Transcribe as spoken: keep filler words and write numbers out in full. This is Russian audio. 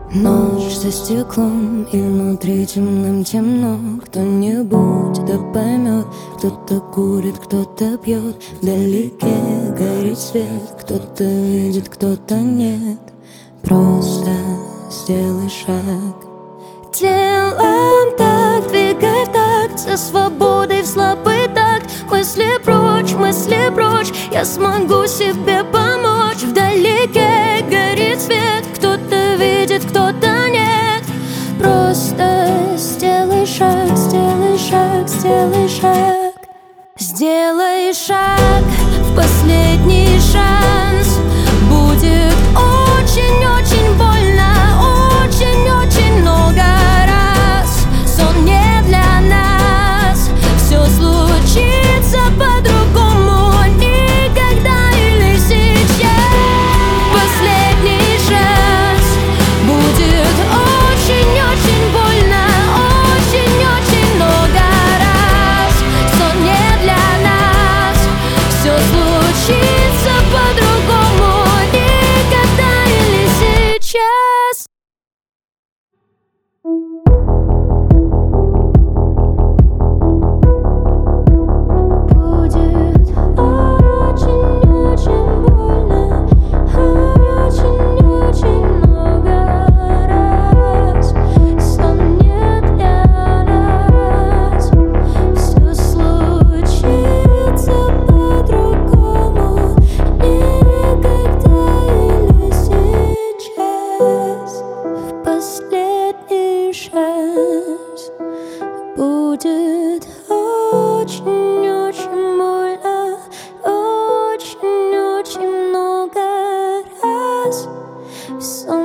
Ночь за стеклом, и внутри темным темно. Кто-нибудь да поймет, кто-то курит, кто-то пьет. Вдалеке горит свет, кто-то видит, кто-то нет. Просто сделай шаг. Делаем так, двигай в такт, со свободой в слабый такт. Мысли прочь, мысли прочь, я смогу себе помочь. Вдалеке горит свет, кто-то видит, кто-то нет. Просто сделай шаг, сделай шаг, сделай шаг. Сделай шаг, в последний шанс. Будет очень-очень больно, очень-очень много раз. Сон не для нас, все случится по-другому, никогда или сейчас. Последний шанс. Будет очень-очень больно, очень-очень много раз. Сон не для нас, все случится по-другому, никогда или сейчас. Будет очень-очень больно, очень-очень много раз. Сон не для нас, все случится по-другому, никогда или сейчас. В последний шанс. Будет очень-очень больно, очень-очень много раз. Все